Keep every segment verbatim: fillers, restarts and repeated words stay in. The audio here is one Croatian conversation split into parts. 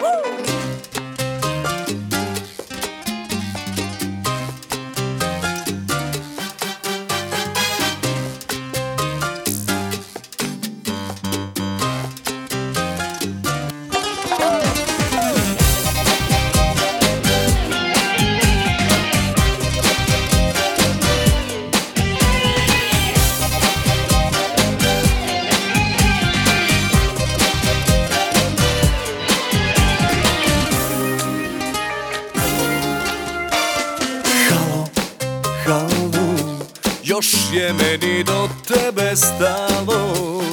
Još je meni do tebe stalo.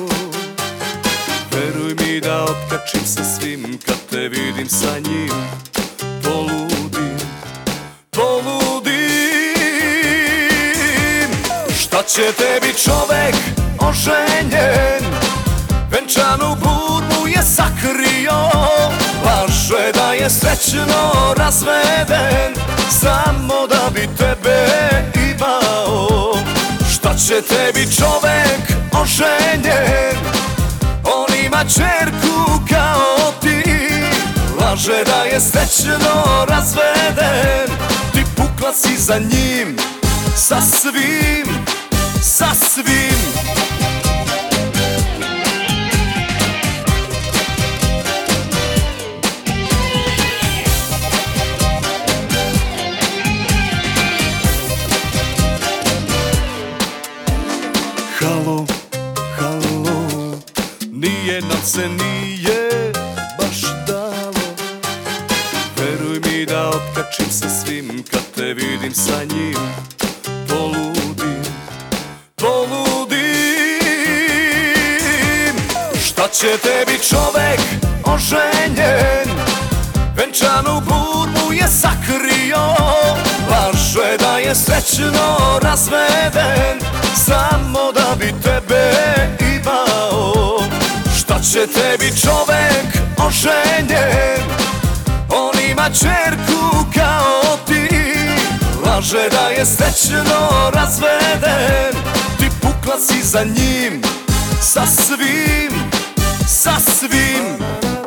Veruj mi da otkačim sa svim kad te vidim sa njim. Poludim, poludim. Šta će tebi čovek oženjen, venčanu burmu je sakrio. Laže da je srećno razveden, samo da bi tebe imao. Šta će tebi čovek oženjen, on ima ćerku kao ti. Laže da je srećno razveden, ti pukla si za njim, sa svim, sa svim. Halo, halo, nije nam se nije baš dalo. Veruj mi da otkačim sa svim kad te vidim sa njim. Poludim, poludim. Šta će tebi čovek oženjen, venčanu burmu je sakrio. Laže da je srećno razveden, samo da bi tebe imao. Šta će tebi čovek oženjen, on ima ćerku kao ti. Laže da je srećno razveden, ti pukla si za njim, sa svim, sa svim.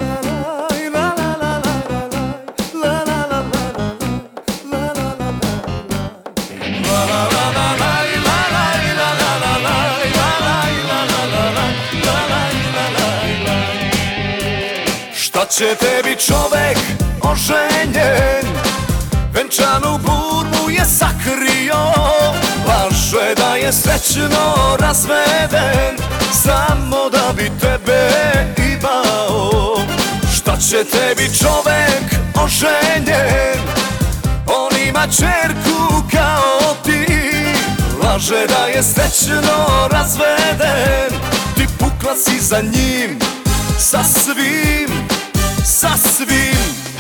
Šta će tebi čovek oženjen, venčanu burmu je sakrio. Laže da je srećno razveden, samo da bi tebe imao. Šta će tebi čovek oženjen, on ima ćerku kao ti. Laže da je srećno razveden, ti pukla si za njim, sa svim, sa svim.